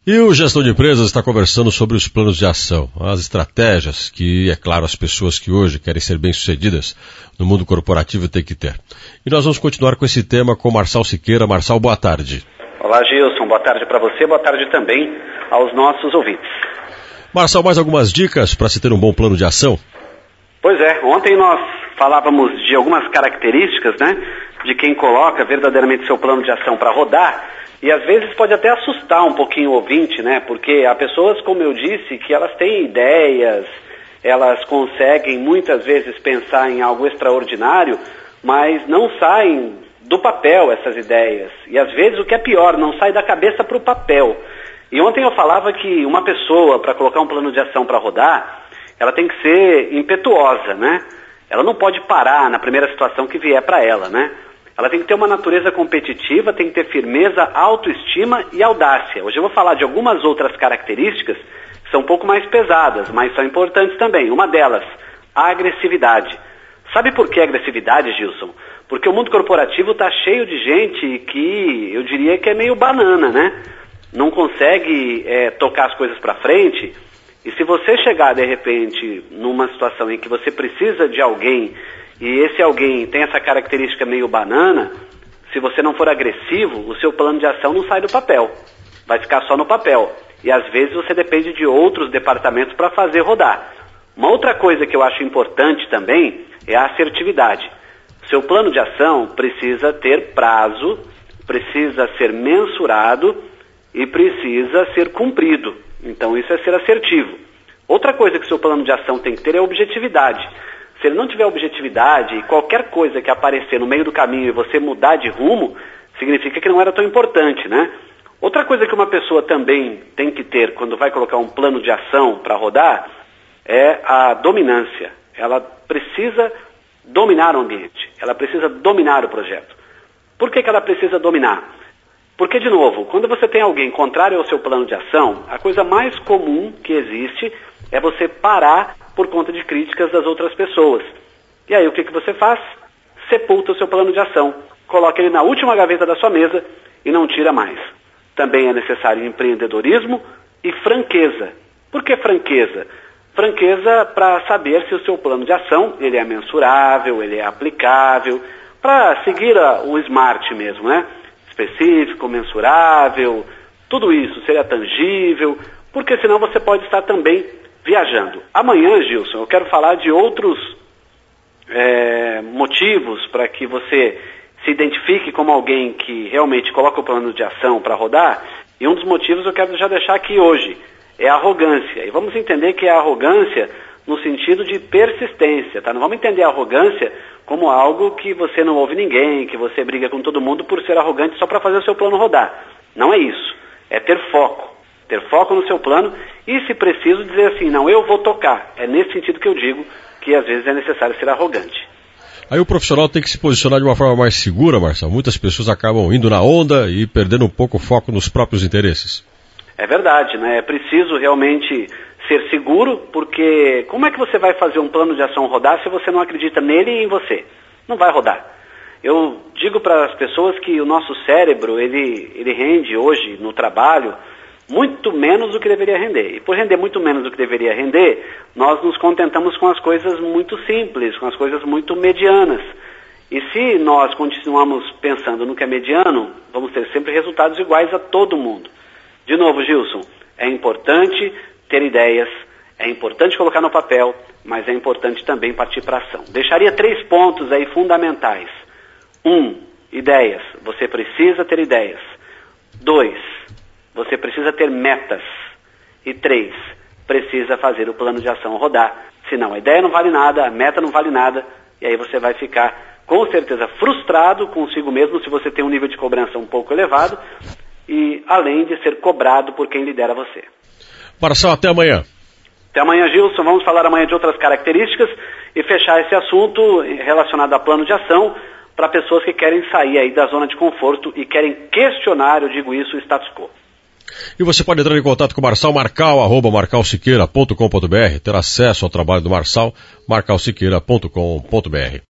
E o Gestão de Empresas está conversando sobre os planos de ação, as estratégias que, é claro, as pessoas que hoje querem ser bem-sucedidas no mundo corporativo têm que ter. E nós vamos continuar com esse tema com Marçal Siqueira. Marçal, boa tarde. Olá, Gilson. Boa tarde para você, boa tarde também aos nossos ouvintes. Marçal, mais algumas dicas para se ter um bom plano de ação? Pois é, ontem nós falávamos de algumas características, né, de quem coloca verdadeiramente seu plano de ação para rodar. E às vezes pode até assustar um pouquinho o ouvinte, né? Porque há pessoas, como eu disse, que elas têm ideias, elas conseguem muitas vezes pensar em algo extraordinário, mas não saem do papel essas ideias. E às vezes o que é pior, não sai da cabeça para o papel. E ontem eu falava que uma pessoa, para colocar um plano de ação para rodar, ela tem que ser impetuosa, né? Ela não pode parar na primeira situação que vier para ela, né? Ela tem que ter uma natureza competitiva, tem que ter firmeza, autoestima e audácia. Hoje eu vou falar de algumas outras características que são um pouco mais pesadas, mas são importantes também. Uma delas, a agressividade. Sabe por que agressividade, Gilson? Porque o mundo corporativo está cheio de gente que eu diria que é meio banana, né? Não consegue tocar as coisas para frente. E se você chegar, de repente, numa situação em que você precisa de alguém e esse alguém tem essa característica meio banana, se você não for agressivo, o seu plano de ação não sai do papel. Vai ficar só no papel. E às vezes você depende de outros departamentos para fazer rodar. Uma outra coisa que eu acho importante também é a assertividade. Seu plano de ação precisa ter prazo, precisa ser mensurado e precisa ser cumprido. Então isso é ser assertivo. Outra coisa que seu plano de ação tem que ter é objetividade. Se ele não tiver objetividade e qualquer coisa que aparecer no meio do caminho e você mudar de rumo, significa que não era tão importante, né? Outra coisa que uma pessoa também tem que ter quando vai colocar um plano de ação para rodar é a dominância. Ela precisa dominar o ambiente, ela precisa dominar o projeto. Por que ela precisa dominar? Porque, de novo, quando você tem alguém contrário ao seu plano de ação, a coisa mais comum que existe é você parar por conta de críticas das outras pessoas. E aí o que você faz? Sepulta o seu plano de ação. Coloca ele na última gaveta da sua mesa e não tira mais. Também é necessário empreendedorismo e franqueza. Por que franqueza? Franqueza para saber se o seu plano de ação ele é mensurável, ele é aplicável, para seguir o SMART mesmo, né? Específico, mensurável, tudo isso seria tangível, porque senão você pode estar também viajando. Amanhã, Gilson, eu quero falar de outros motivos para que você se identifique como alguém que realmente coloca o plano de ação para rodar, e um dos motivos eu quero já deixar aqui hoje, é a arrogância. E vamos entender que é a arrogância no sentido de persistência, tá? Não vamos entender a arrogância como algo que você não ouve ninguém, que você briga com todo mundo por ser arrogante só para fazer o seu plano rodar. Não é isso. É ter foco. Ter foco no seu plano e, se preciso, dizer assim, não, eu vou tocar. É nesse sentido que eu digo que às vezes é necessário ser arrogante. Aí o profissional tem que se posicionar de uma forma mais segura, Marçal. Muitas pessoas acabam indo na onda e perdendo um pouco o foco nos próprios interesses. É verdade, né? É preciso realmente ser seguro, porque como é que você vai fazer um plano de ação rodar se você não acredita nele e em você? Não vai rodar. Eu digo para as pessoas que o nosso cérebro, ele rende hoje no trabalho muito menos do que deveria render. E por render muito menos do que deveria render, nós nos contentamos com as coisas muito simples, com as coisas muito medianas. E se nós continuamos pensando no que é mediano, vamos ter sempre resultados iguais a todo mundo. De novo, Gilson, é importante ter ideias, é importante colocar no papel, mas é importante também partir para a ação. Deixaria 3 pontos aí fundamentais. 1, ideias. Você precisa ter ideias. 2, você precisa ter metas. E 3, precisa fazer o plano de ação rodar. Senão a ideia não vale nada, a meta não vale nada, e aí você vai ficar com certeza frustrado consigo mesmo se você tem um nível de cobrança um pouco elevado, e além de ser cobrado por quem lidera você. Marçal, até amanhã. Até amanhã, Gilson. Vamos falar amanhã de outras características e fechar esse assunto relacionado a plano de ação para pessoas que querem sair aí da zona de conforto e querem questionar, eu digo isso, o status quo. E você pode entrar em contato com o Marçal, marcal@marcalsiqueira.com.br, ter acesso ao trabalho do Marçal, marcalsiqueira.com.br.